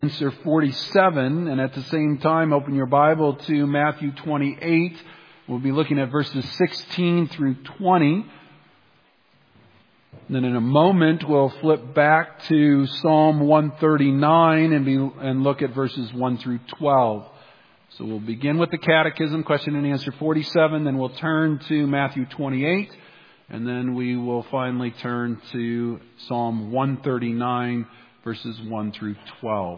Answer 47, and at the same time open your Bible to Matthew 28. We'll be looking at verses 16 through 20. And then in a moment we'll flip back to Psalm 139 and look at verses 1 through 12. So we'll begin with the Catechism, question and answer 47, then we'll turn to Matthew 28, and then we will finally turn to Psalm 139, verses 1 through 12.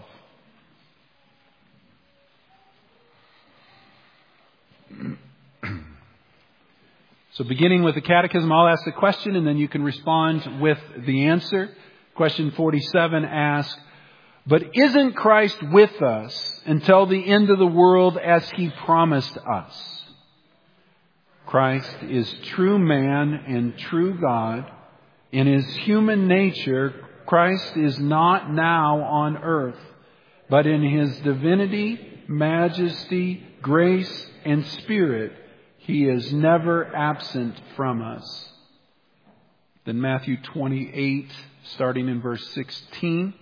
So beginning with the Catechism, I'll ask the question and then you can respond with the answer. Question 47 asks, "But isn't Christ with us until the end of the world as He promised us?" Christ is true man and true God. In His human nature, Christ is not now on earth, but in His divinity, majesty, grace, and Spirit, He is never absent from us. Then Matthew 28, starting in verse 16.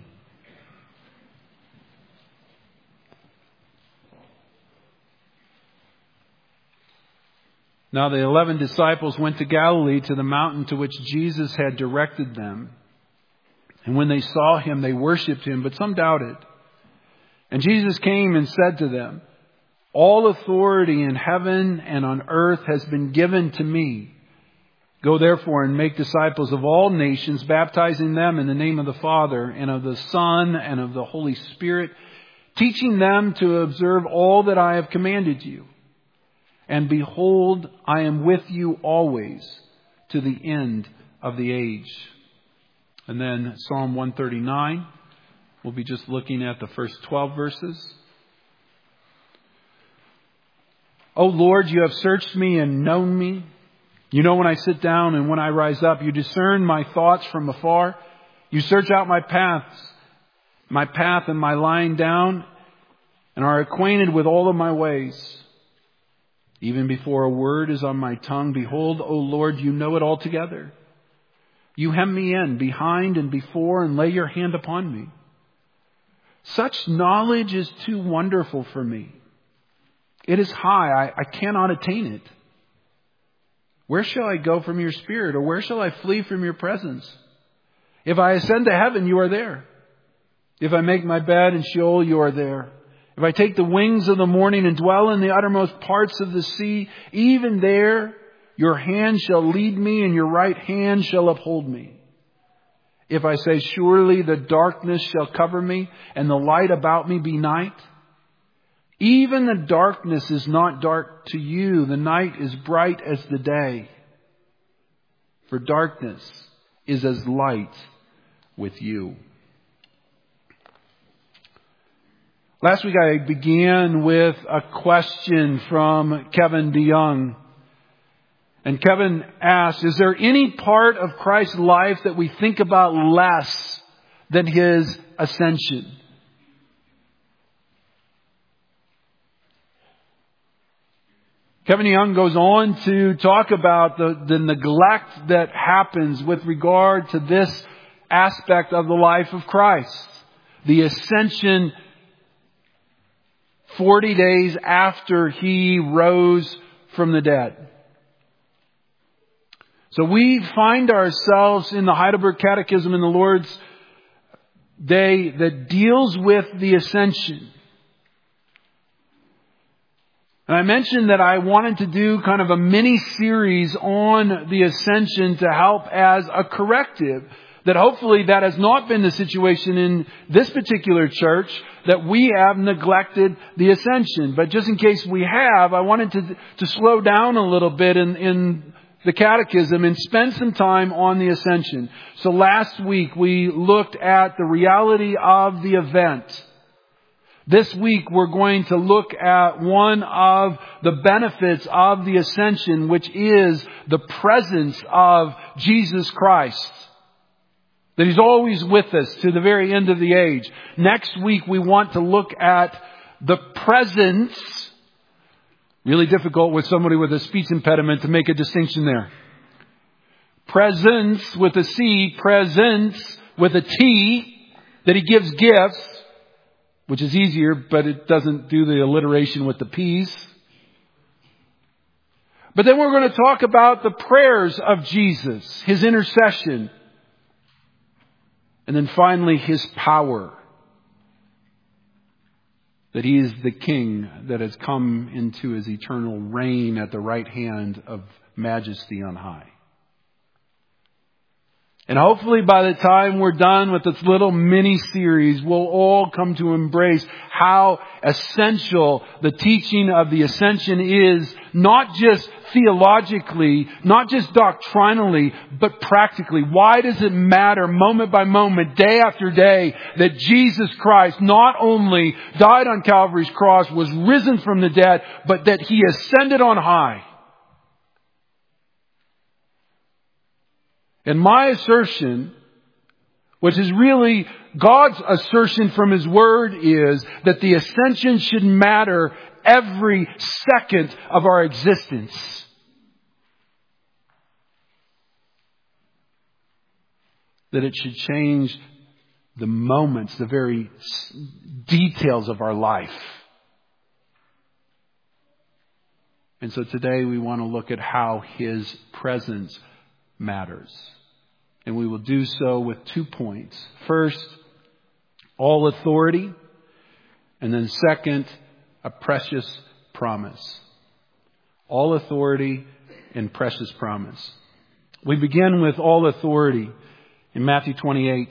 Now the 11 disciples went to Galilee, to the mountain to which Jesus had directed them. And when they saw Him, they worshipped Him, but some doubted. And Jesus came and said to them, "All authority in heaven and on earth has been given to me. Go therefore and make disciples of all nations, baptizing them in the name of the Father and of the Son and of the Holy Spirit, teaching them to observe all that I have commanded you. And behold, I am with you always to the end of the age." And then Psalm 139. We'll be just looking at the first 12 verses. "O Lord, you have searched me and known me. You know when I sit down and when I rise up. You discern my thoughts from afar. You search out my path and my lying down, and are acquainted with all of my ways. Even before a word is on my tongue, behold, O Lord, you know it altogether. You hem me in behind and before and lay your hand upon me. Such knowledge is too wonderful for me. It is high, I cannot attain it. Where shall I go from your spirit, or where shall I flee from your presence? If I ascend to heaven, you are there. If I make my bed in Sheol, you are there. If I take the wings of the morning and dwell in the uttermost parts of the sea, even there your hand shall lead me and your right hand shall uphold me. If I say, surely the darkness shall cover me and the light about me be night. Even the darkness is not dark to you. The night is bright as the day. For darkness is as light with you." Last week I began with a question from Kevin DeYoung. And Kevin asked, is there any part of Christ's life that we think about less than His ascension? Kevin DeYoung goes on to talk about the neglect that happens with regard to this aspect of the life of Christ. The ascension 40 days after He rose from the dead. So we find ourselves in the Heidelberg Catechism in the Lord's Day that deals with the ascension. And I mentioned that I wanted to do kind of a mini series on the ascension to help as a corrective. That hopefully that has not been the situation in this particular church, that we have neglected the ascension. But just in case we have, I wanted to slow down a little bit in the Catechism and spend some time on the ascension. So last week we looked at the reality of the event. This week we're going to look at one of the benefits of the ascension, which is the presence of Jesus Christ. That He's always with us to the very end of the age. Next week we want to look at the presence. Really difficult with somebody with a speech impediment to make a distinction there. Presence with a C, presence with a T, that He gives gifts. which is easier, but it doesn't do the alliteration with the P's. But then we're going to talk about the prayers of Jesus, His intercession, and then finally His power. That He is the King that has come into His eternal reign at the right hand of majesty on high. And hopefully by the time we're done with this little mini-series, we'll all come to embrace how essential the teaching of the ascension is, not just theologically, not just doctrinally, but practically. Why does it matter moment by moment, day after day, that Jesus Christ not only died on Calvary's cross, was risen from the dead, but that He ascended on high? And my assertion, which is really God's assertion from His Word, is that the ascension should matter every second of our existence. That it should change the moments, the very details of our life. And so today we want to look at how His presence matters. And we will do so with 2 points. First, all authority. And then second, a precious promise. All authority and precious promise. We begin with all authority in Matthew 28.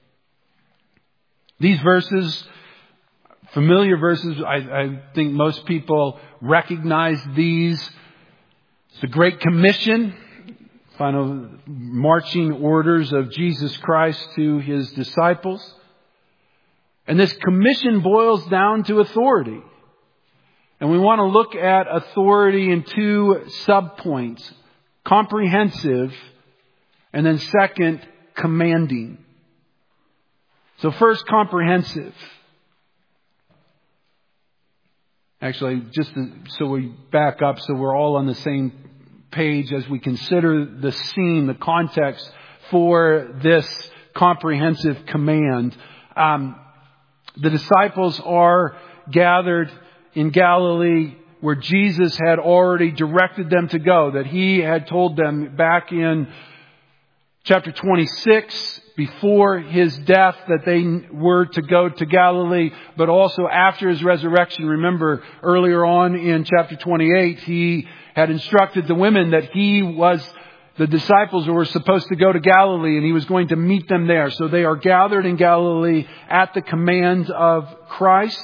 These verses, familiar verses, I think most people recognize these. It's the Great Commission. Final marching orders of Jesus Christ to His disciples. And this commission boils down to authority. And we want to look at authority in 2 subpoints. Comprehensive, and then second, commanding. So first, comprehensive. Actually, just so we back up so we're all on the same page as we consider the scene, the context for this comprehensive command. The disciples are gathered in Galilee where Jesus had already directed them to go, that He had told them back in chapter 26, before His death, that they were to go to Galilee, but also after His resurrection. Remember, earlier on in chapter 28, He had instructed the women that the disciples were supposed to go to Galilee and He was going to meet them there. So they are gathered in Galilee at the command of Christ.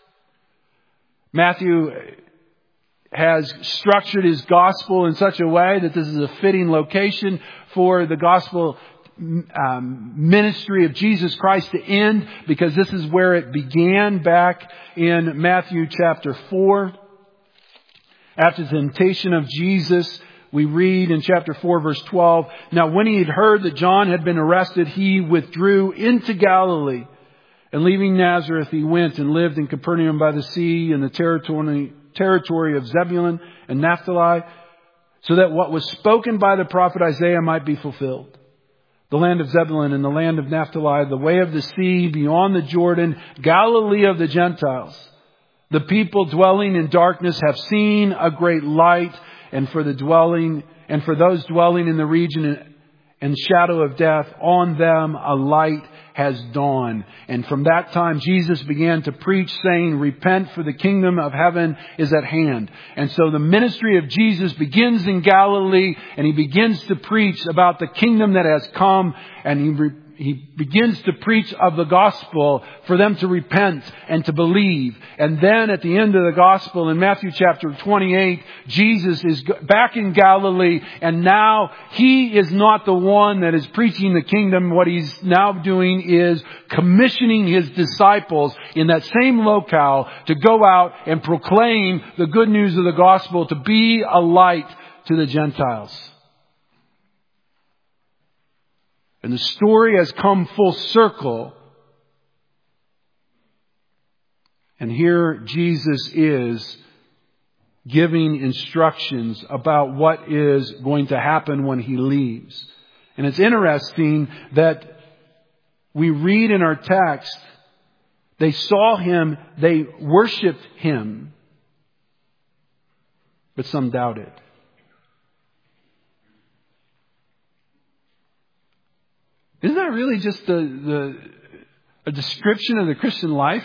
Matthew has structured his gospel in such a way that this is a fitting location for the gospel ministry of Jesus Christ to end, because this is where it began back in Matthew chapter 4. After the temptation of Jesus, we read in chapter 4 verse 12, "Now when He had heard that John had been arrested, He withdrew into Galilee. And leaving Nazareth, He went and lived in Capernaum by the sea in the territory of Zebulun and Naphtali, so that what was spoken by the prophet Isaiah might be fulfilled. The land of Zebulun and the land of Naphtali, the way of the sea beyond the Jordan, Galilee of the Gentiles. The people dwelling in darkness have seen a great light, and for those dwelling in the region and shadow of death, on them a light has dawned." And from that time, Jesus began to preach, saying, "Repent, for the kingdom of heaven is at hand." And so the ministry of Jesus begins in Galilee, and He begins to preach about the kingdom that has come, and He begins to preach of the gospel for them to repent and to believe. And then at the end of the gospel in Matthew chapter 28, Jesus is back in Galilee, and now He is not the one that is preaching the kingdom. What He's now doing is commissioning His disciples in that same locale to go out and proclaim the good news of the gospel, to be a light to the Gentiles. And the story has come full circle. And here Jesus is giving instructions about what is going to happen when He leaves. And it's interesting that we read in our text They saw Him. They worshiped Him. But some doubted. Isn't that really just a description of the Christian life?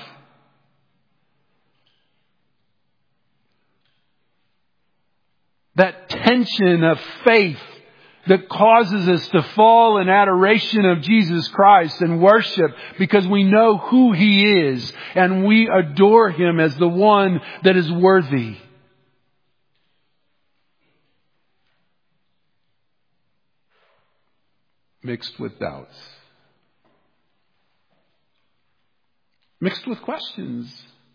That tension of faith that causes us to fall in adoration of Jesus Christ and worship because we know who He is and we adore Him as the one that is worthy. Mixed with doubts. Mixed with questions.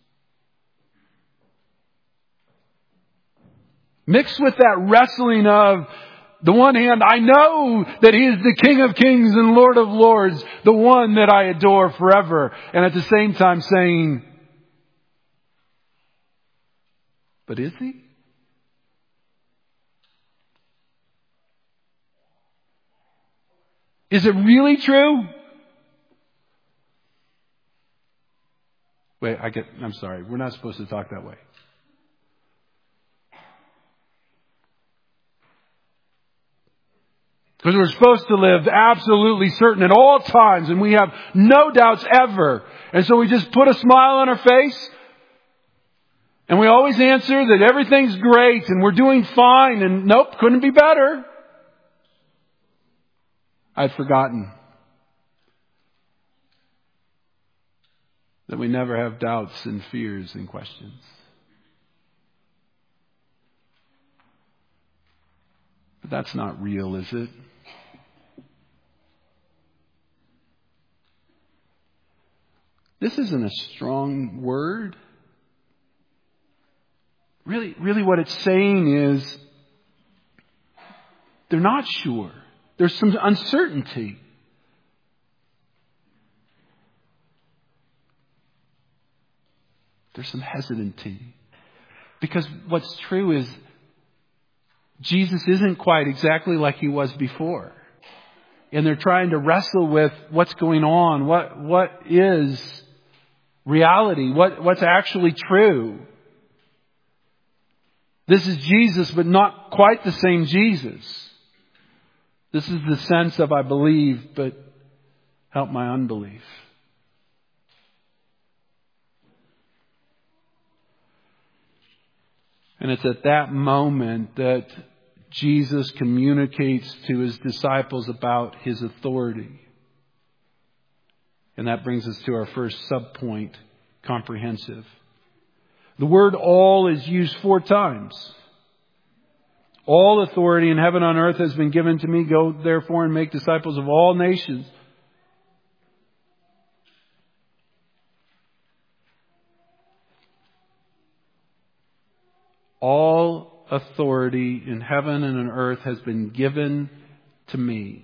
Mixed with that wrestling of, the one hand, I know that He is the King of Kings and Lord of Lords, the one that I adore forever. And at the same time saying, but is He? Is it really true? Wait, I'm sorry. We're not supposed to talk that way. Because we're supposed to live absolutely certain at all times, and we have no doubts ever. And so we just put a smile on our face, and we always answer that everything's great, and we're doing fine, and nope, couldn't be better. I'd forgotten that we never have doubts and fears and questions. But that's not real, is it? This isn't a strong word. Really what it's saying is they're not sure. There's some uncertainty. There's some hesitancy. Because what's true is Jesus isn't quite exactly like He was before. And they're trying to wrestle with what's going on. What is reality? What's actually true? This is Jesus, but not quite the same Jesus. This is the sense of I believe, but help my unbelief. And it's at that moment that Jesus communicates to His disciples about His authority. And that brings us to our first subpoint, comprehensive. The word all is used 4 times. All authority in heaven and on earth has been given to me. Go therefore and make disciples of all nations. All authority in heaven and on earth has been given to me.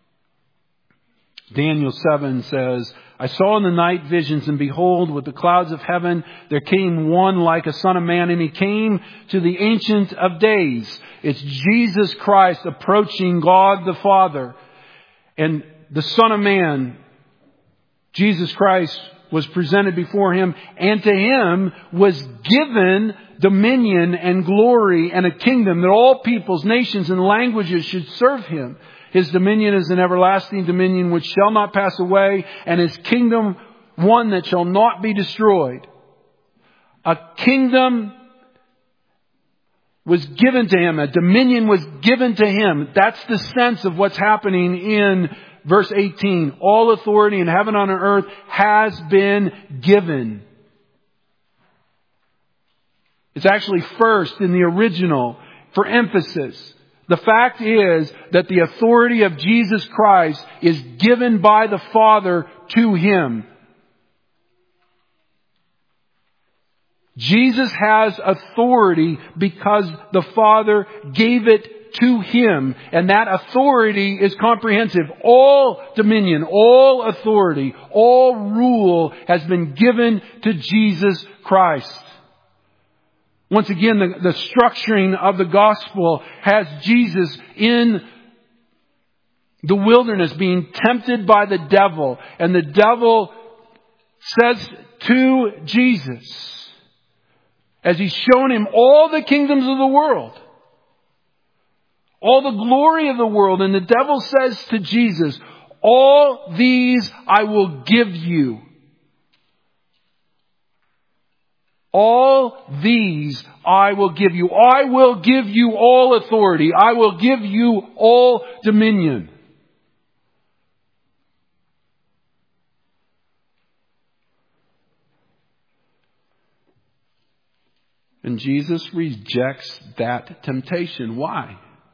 Daniel 7 says, I saw in the night visions, and behold, with the clouds of heaven, there came one like a son of man, and He came to the Ancient of Days. It's Jesus Christ approaching God the Father. And the Son of Man, Jesus Christ, was presented before Him, and to Him was given dominion and glory and a kingdom that all peoples, nations, and languages should serve Him. His dominion is an everlasting dominion which shall not pass away, and His kingdom one that shall not be destroyed. A kingdom was given to Him. A dominion was given to Him. That's the sense of what's happening in verse 18. All authority in heaven and on earth has been given. It's actually first in the original for emphasis. The fact is that the authority of Jesus Christ is given by the Father to Him. Jesus has authority because the Father gave it to Him. And that authority is comprehensive. All dominion, all authority, all rule has been given to Jesus Christ. Once again, the structuring of the gospel has Jesus in the wilderness being tempted by the devil. And the devil says to Jesus, as He's shown Him all the kingdoms of the world, all the glory of the world, and the devil says to Jesus, all these I will give you. All these I will give you. I will give you all authority. I will give you all dominion. And Jesus rejects that temptation. Why?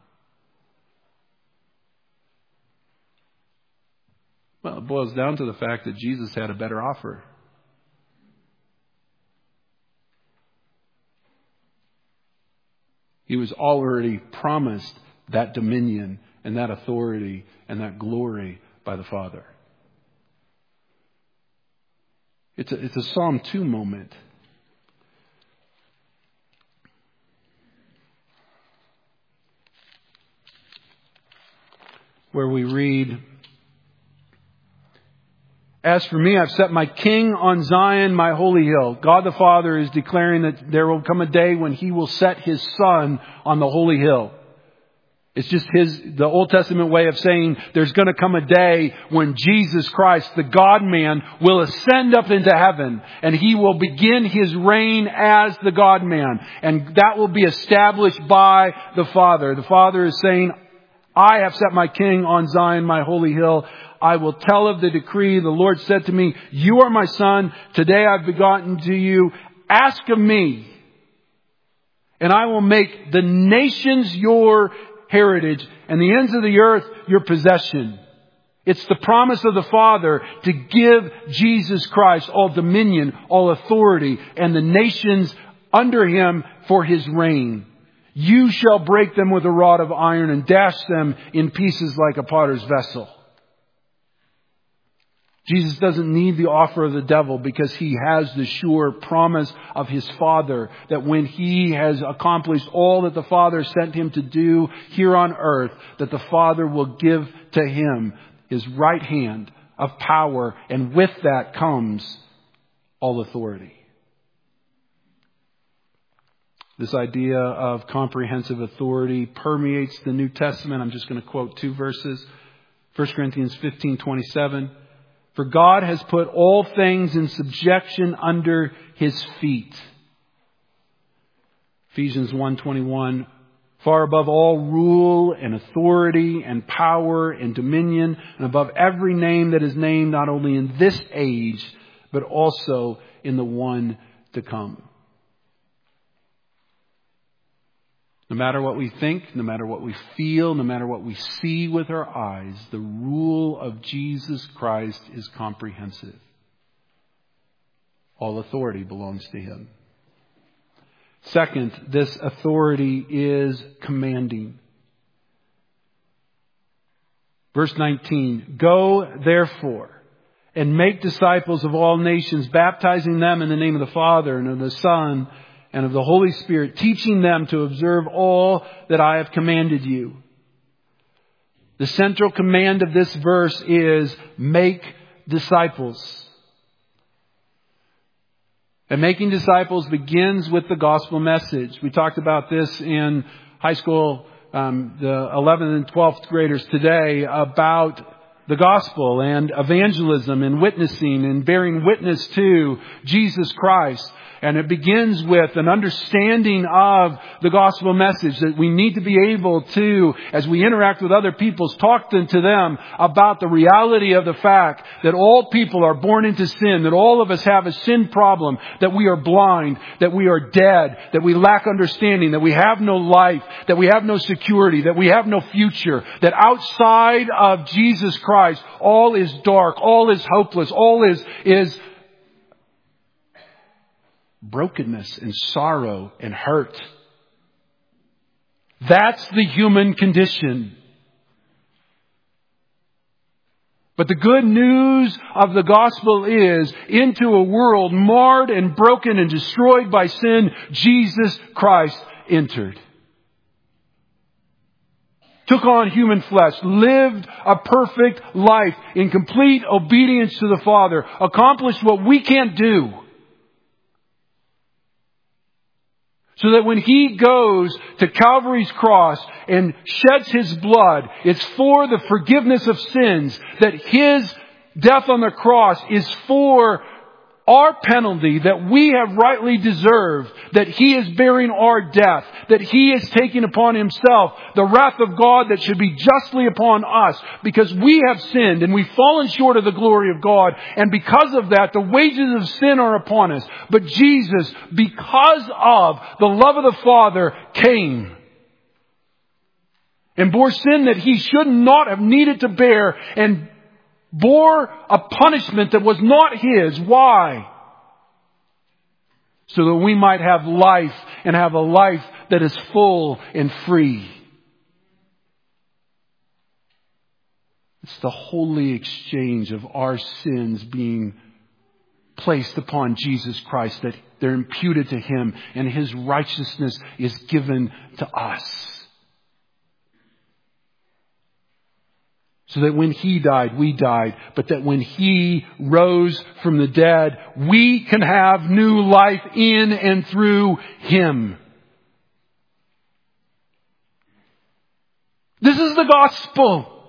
Well, it boils down to the fact that Jesus had a better offer. He was already promised that dominion and that authority and that glory by the Father. It's a Psalm 2 moment. Where we read, as for me, I've set my king on Zion, my holy hill. God the Father is declaring that there will come a day when He will set His Son on the holy hill. It's just the Old Testament way of saying there's going to come a day when Jesus Christ, the God-man, will ascend up into heaven and He will begin His reign as the God-man. And that will be established by the Father. The Father is saying, I have set my king on Zion, my holy hill. I will tell of the decree. The Lord said to me, you are my son. Today I've begotten to you. Ask of me, and I will make the nations your heritage and the ends of the earth your possession. It's the promise of the Father to give Jesus Christ all dominion, all authority, and the nations under Him for His reign. You shall break them with a rod of iron and dash them in pieces like a potter's vessel. Jesus doesn't need the offer of the devil because He has the sure promise of His Father that when He has accomplished all that the Father sent Him to do here on earth, that the Father will give to Him His right hand of power, and with that comes all authority. This idea of comprehensive authority permeates the New Testament. I'm just going to quote 2 verses. 1 Corinthians 15:27. For God has put all things in subjection under His feet. Ephesians 1:21. Far above all rule and authority and power and dominion, and above every name that is named, not only in this age, but also in the one to come. No matter what we think, no matter what we feel, no matter what we see with our eyes, the rule of Jesus Christ is comprehensive. All authority belongs to Him. Second, this authority is commanding. Verse 19, go therefore and make disciples of all nations, baptizing them in the name of the Father and of the Son and of the Holy Spirit, teaching them to observe all that I have commanded you. The central command of this verse is make disciples. And making disciples begins with the gospel message. We talked about this in high school, the 11th and 12th graders today, about the gospel and evangelism and witnessing and bearing witness to Jesus Christ. And it begins with an understanding of the gospel message that we need to be able to, as we interact with other people, talk to them about the reality of the fact that all people are born into sin, that all of us have a sin problem, that we are blind, that we are dead, that we lack understanding, that we have no life, that we have no security, that we have no future, that outside of Jesus Christ, all is dark, all is hopeless, all is brokenness and sorrow and hurt. That's the human condition. But the good news of the gospel is, into a world marred and broken and destroyed by sin, Jesus Christ entered. took on human flesh, lived a perfect life in complete obedience to the Father, accomplished what we can't do. So that when He goes to Calvary's cross and sheds His blood, it's for the forgiveness of sins, that His death on the cross is for our penalty that we have rightly deserved, that He is bearing our death, that He is taking upon Himself the wrath of God that should be justly upon us, because we have sinned and we've fallen short of the glory of God, and because of that the wages of sin are upon us. But Jesus, because of the love of the Father, came and bore sin that He should not have needed to bear, and bore a punishment that was not His. Why? So that we might have life, and have a life that is full and free. It's the holy exchange of our sins being placed upon Jesus Christ, that they're imputed to Him, and His righteousness is given to us. So that when He died, we died. But that when He rose from the dead, we can have new life in and through Him. This is the gospel.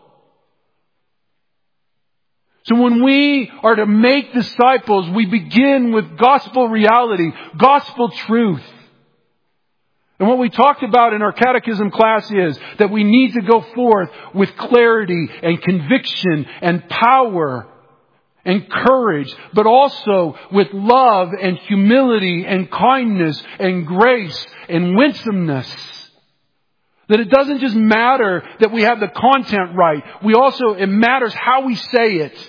So when we are to make disciples, we begin with gospel reality, gospel truth. And what we talked about in our catechism class is that we need to go forth with clarity and conviction and power and courage, but also with love and humility and kindness and grace and winsomeness. That it doesn't just matter that we have the content right. It matters how we say it.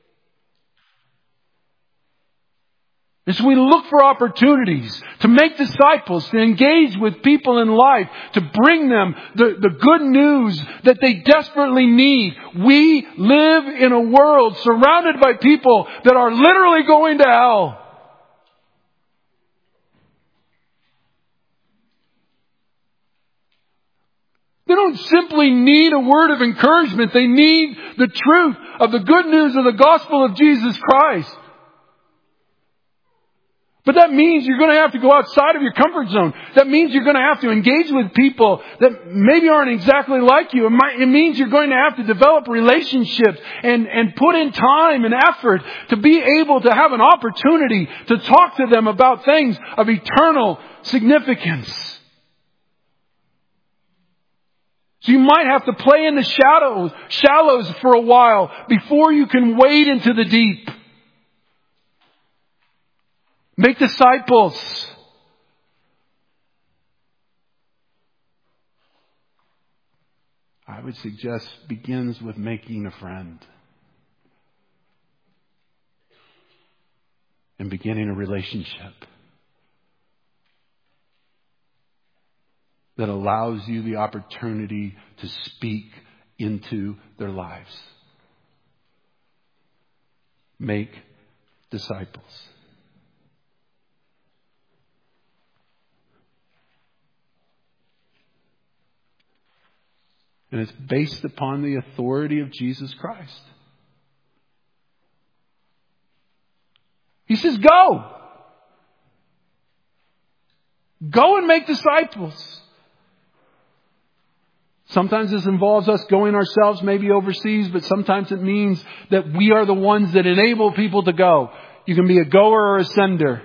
And so we look for opportunities to make disciples, to engage with people in life, to bring them the good news that they desperately need. We live in a world surrounded by people that are literally going to hell. They don't simply need a word of encouragement. They need the truth of the good news of the gospel of Jesus Christ. But that means you're going to have to go outside of your comfort zone. That means you're going to have to engage with people that maybe aren't exactly like you. It means you're going to have to develop relationships and put in time and effort to be able to have an opportunity to talk to them about things of eternal significance. So you might have to play in the shallows for a while before you can wade into the deep. Make disciples. I would suggest begins with making a friend. And beginning a relationship that allows you the opportunity to speak into their lives. Make disciples. And it's based upon the authority of Jesus Christ. He says, go. Go and make disciples. Sometimes this involves us going ourselves, maybe overseas, but sometimes it means that we are the ones that enable people to go. You can be a goer or a sender.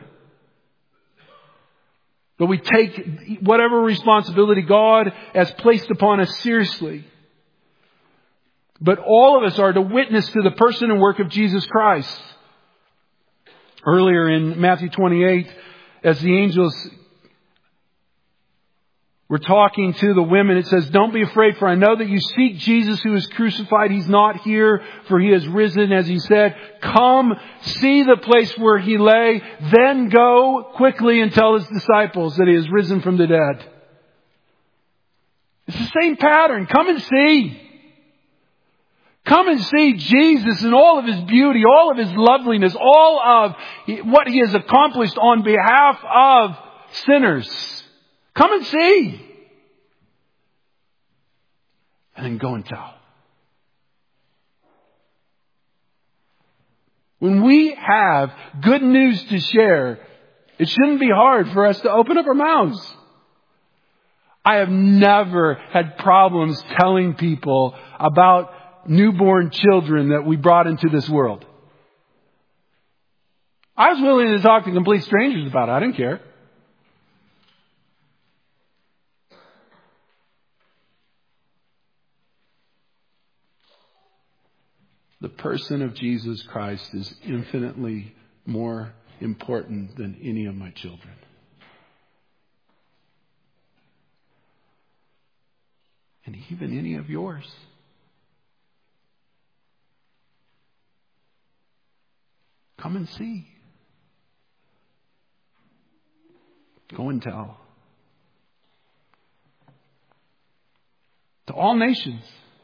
But we take whatever responsibility God has placed upon us seriously. But all of us are to witness to the person and work of Jesus Christ. Earlier in Matthew 28, as the angels were talking to the women, it says, don't be afraid, for I know that you seek Jesus who is crucified. He's not here, for He has risen, as He said. Come, see the place where He lay, then go quickly and tell His disciples that He has risen from the dead. It's the same pattern. Come and see. Come and see Jesus in all of His beauty, all of His loveliness, all of what He has accomplished on behalf of sinners. Come and see. and then go and tell. When we have good news to share, it shouldn't be hard for us to open up our mouths. I have never had problems telling people about newborn children that we brought into this world. I was willing to talk to complete strangers about it. I didn't care. The person of Jesus Christ is infinitely more important than any of my children. And even any of yours. Come and see. Go and tell. To all nations.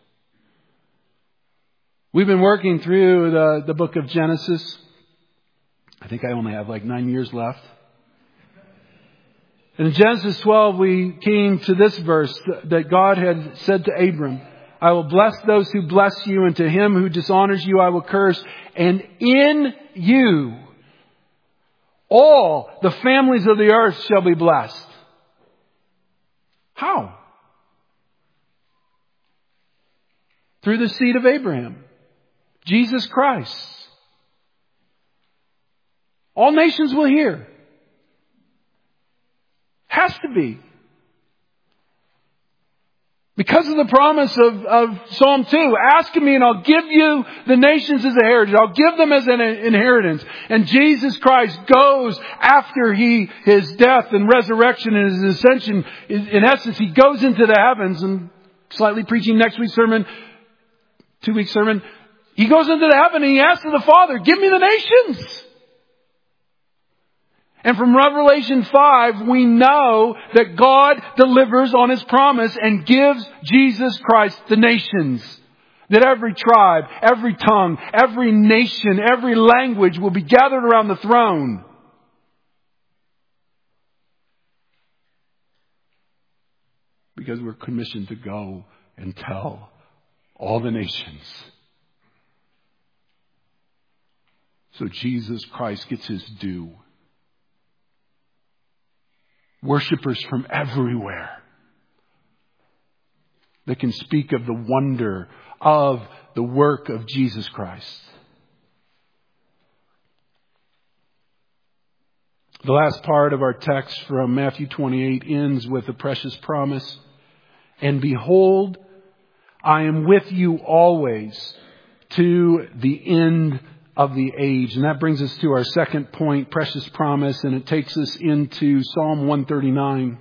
We've been working through the book of Genesis. I think I only have like 9 years left. And in Genesis 12, we came to this verse that God had said to Abram, I will bless those who bless you, and to him who dishonors you I will curse. And in you all the families of the earth shall be blessed. How? Through the seed of Abraham. Jesus Christ. All nations will hear. Has to be. Because of the promise of Psalm 2, ask of me and I'll give you the nations as a heritage. I'll give them as an inheritance. And Jesus Christ goes after his death and resurrection and his ascension. In essence, he goes into the heavens, and slightly preaching next week's sermon, 2-week sermon. He goes into the heaven and he asks of the Father, give me the nations. And from Revelation 5, we know that God delivers on His promise and gives Jesus Christ the nations. That every tribe, every tongue, every nation, every language will be gathered around the throne. Because we're commissioned to go and tell all the nations. So Jesus Christ gets His due. Worshippers from everywhere that can speak of the wonder of the work of Jesus Christ. The last part of our text from Matthew 28 ends with a precious promise. And behold, I am with you always to the end of the age. And that brings us to our second point, precious promise, and it takes us into Psalm 139.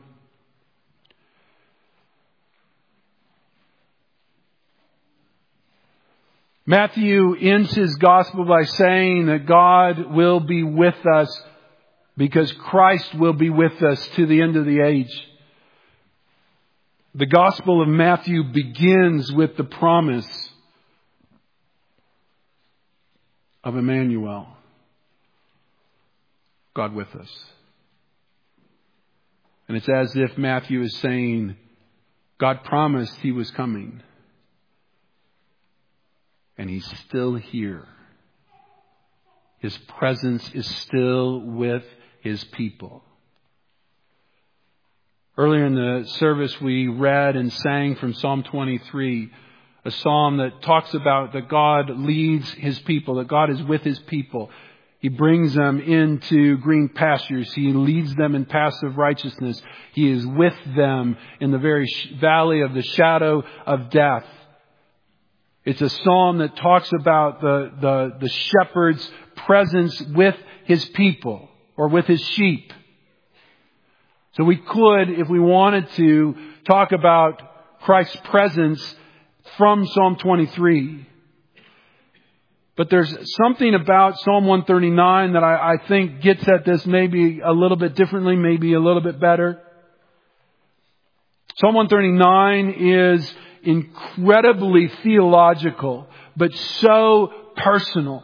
Matthew ends his gospel by saying that God will be with us because Christ will be with us to the end of the age. The gospel of Matthew begins with the promise of Emmanuel, God with us. And it's as if Matthew is saying, God promised He was coming. And He's still here. His presence is still with His people. Earlier in the service we read and sang from Psalm 23, a psalm that talks about that God leads His people, that God is with His people. He brings them into green pastures. He leads them in paths of righteousness. He is with them in the very valley of the shadow of death. It's a psalm that talks about the shepherd's presence with his people or with his sheep. So we could, if we wanted to, talk about Christ's presence from Psalm 23. But there's something about Psalm 139 that I think gets at this maybe a little bit differently, maybe a little bit better. Psalm 139 is incredibly theological, but so personal.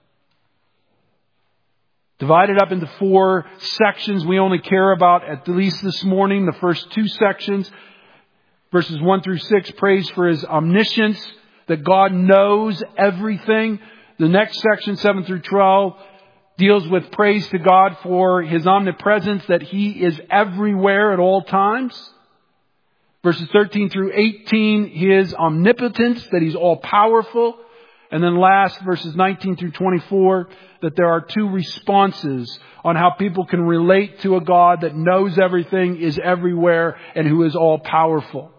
Divided up into 4 sections we only care about, at least this morning, the first 2 sections. Verses 1 through 6 praise for His omniscience, that God knows everything. The next section, 7 through 12, deals with praise to God for His omnipresence, that He is everywhere at all times. Verses 13 through 18, His omnipotence, that He's all-powerful. And then last, verses 19 through 24, that there are two responses on how people can relate to a God that knows everything, is everywhere, and who is all-powerful.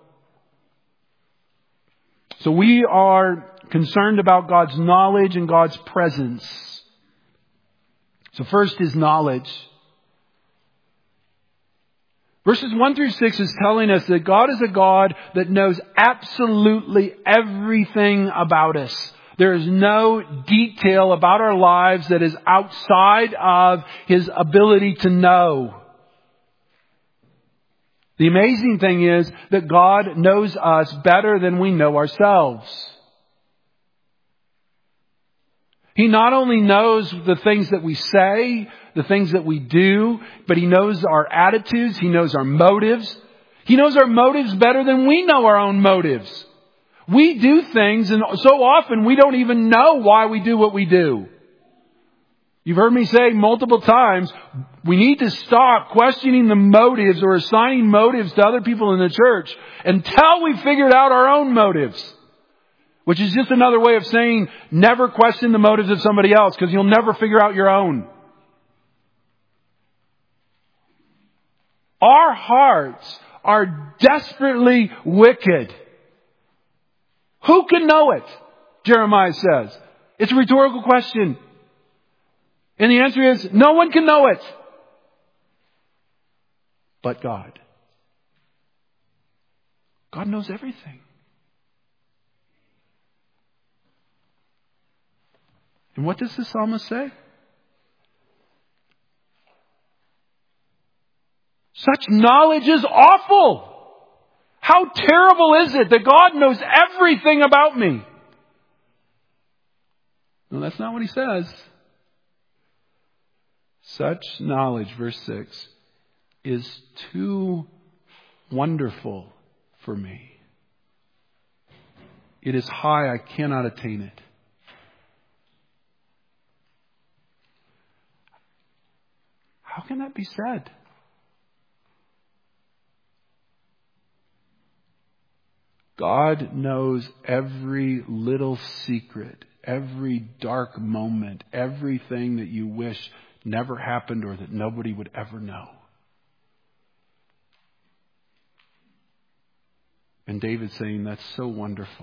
So we are concerned about God's knowledge and God's presence. So first is knowledge. Verses 1 through 6 is telling us that God is a God that knows absolutely everything about us. There is no detail about our lives that is outside of His ability to know. The amazing thing is that God knows us better than we know ourselves. He not only knows the things that we say, the things that we do, but He knows our attitudes. He knows our motives. He knows our motives better than we know our own motives. We do things, and so often we don't even know why we do what we do. You've heard me say multiple times, we need to stop questioning the motives or assigning motives to other people in the church until we've figured out our own motives. Which is just another way of saying never question the motives of somebody else, because you'll never figure out your own. Our hearts are desperately wicked. Who can know it? Jeremiah says. It's a rhetorical question. And the answer is, no one can know it but God. God knows everything. And what does the psalmist say? Such knowledge is awful. How terrible is it that God knows everything about me? No, that's not what he says. Such knowledge, verse 6, is too wonderful for me. It is high, I cannot attain it. How can that be said? God knows every little secret, every dark moment, everything that you wish never happened or that nobody would ever know. And David's saying that's so wonderful.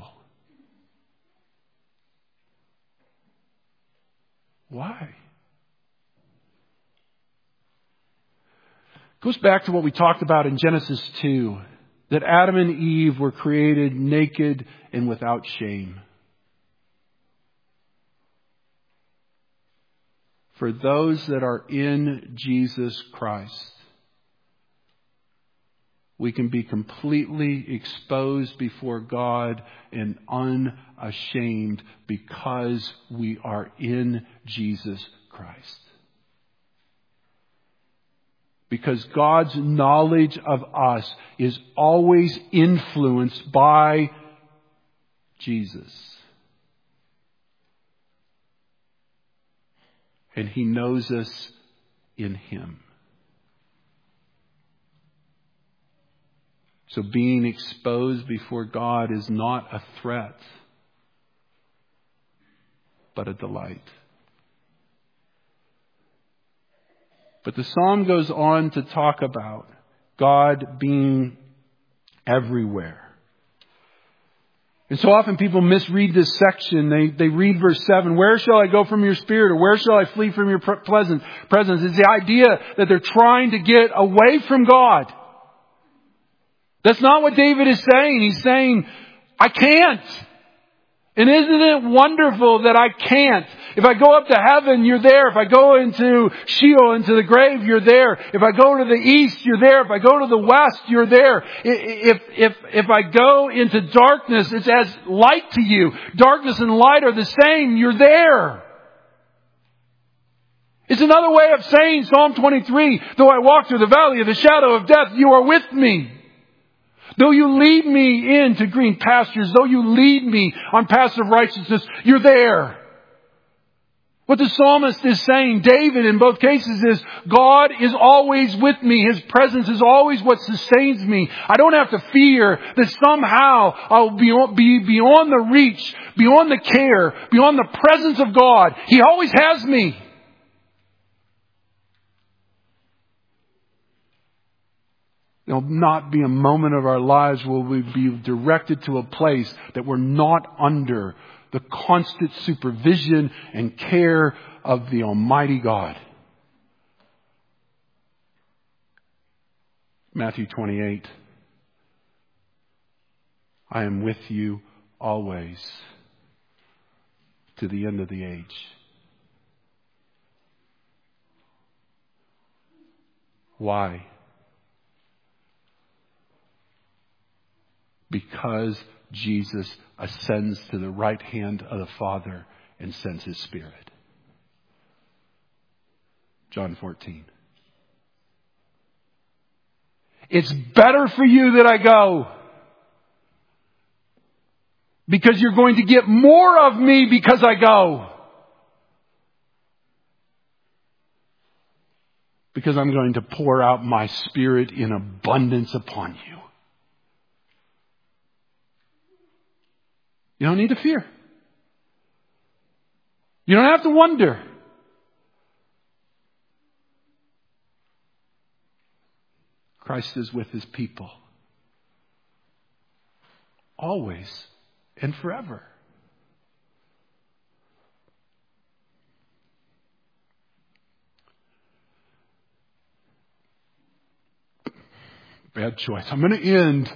Why? It goes back to what we talked about in Genesis 2. That Adam and Eve were created naked and without shame. For those that are in Jesus Christ, we can be completely exposed before God and unashamed because we are in Jesus Christ. Because God's knowledge of us is always influenced by Jesus. And He knows us in Him. So being exposed before God is not a threat, but a delight. But the psalm goes on to talk about God being everywhere. And so often people misread this section. They read verse 7, where shall I go from your spirit? Or where shall I flee from your presence? It's the idea that they're trying to get away from God. That's not what David is saying. He's saying, I can't. And isn't it wonderful that I can't? If I go up to heaven, you're there. If I go into Sheol, into the grave, you're there. If I go to the east, you're there. If I go to the west, you're there. If I go into darkness, it's as light to you. Darkness and light are the same. You're there. It's another way of saying Psalm 23, though I walk through the valley of the shadow of death, you are with me. Though you lead me into green pastures, though you lead me on paths of righteousness, you're there. What the psalmist is saying, David in both cases, is God is always with me. His presence is always what sustains me. I don't have to fear that somehow I'll be beyond the reach, beyond the care, beyond the presence of God. He always has me. There'll not be a moment of our lives where we be directed to a place that we're not under the constant supervision and care of the Almighty God. Matthew 28. I am with you always to the end of the age. Why? Because Jesus ascends to the right hand of the Father and sends His Spirit. John 14. It's better for you that I go, because you're going to get more of me because I go. Because I'm going to pour out my Spirit in abundance upon you. You don't need to fear. You don't have to wonder. Christ is with His people. Always and forever. Bad choice. I'm going to end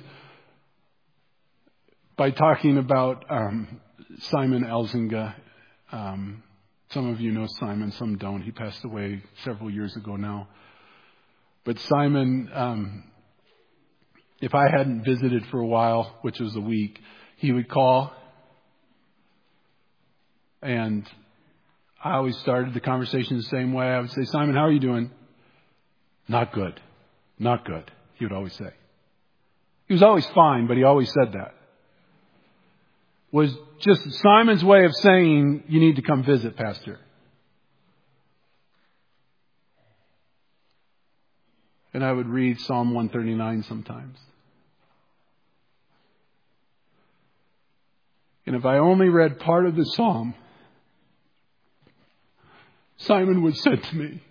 by talking about Simon Elzinga. Some of you know Simon, some don't. He passed away several years ago now. But Simon, if I hadn't visited for a while, which was a week, he would call. And I always started the conversation the same way. I would say, Simon, how are you doing? Not good. Not good, he would always say. He was always fine, but he always said that. Was just Simon's way of saying, you need to come visit, Pastor. And I would read Psalm 139 sometimes. And if I only read part of the psalm, Simon would say to me,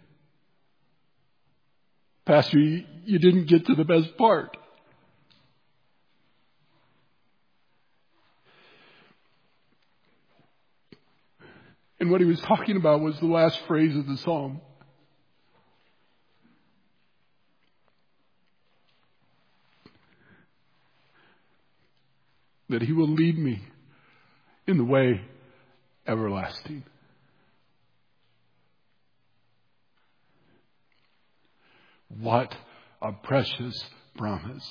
Pastor, you didn't get to the best part. And what he was talking about was the last phrase of the psalm. That He will lead me in the way everlasting. What a precious promise.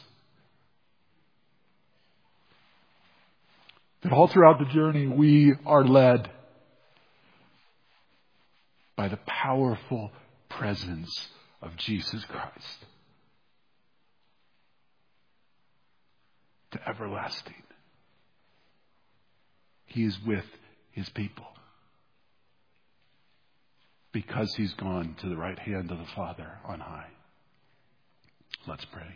That all throughout the journey we are led by the powerful presence of Jesus Christ to everlasting. He is with His people because He's gone to the right hand of the Father on high. Let's pray.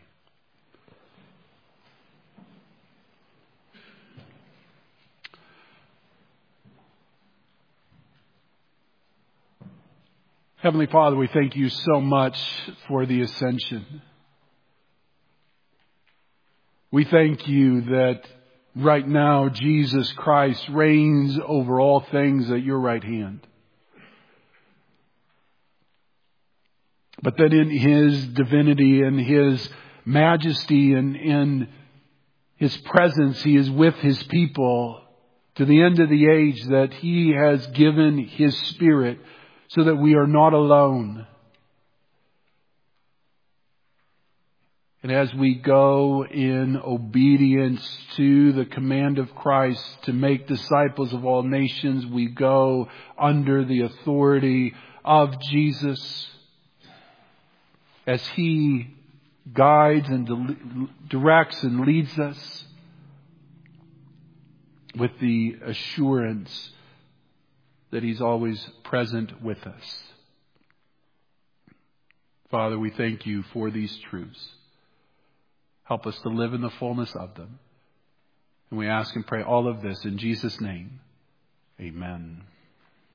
Heavenly Father, we thank You so much for the ascension. We thank You that right now Jesus Christ reigns over all things at Your right hand. But that in His divinity and His majesty and in His presence, He is with His people to the end of the age, that He has given His Spirit so that we are not alone. And as we go in obedience to the command of Christ to make disciples of all nations, we go under the authority of Jesus as He guides and directs and leads us with the assurance that He's always present with us. Father, we thank You for these truths. Help us to live in the fullness of them. And we ask and pray all of this in Jesus' name. Amen.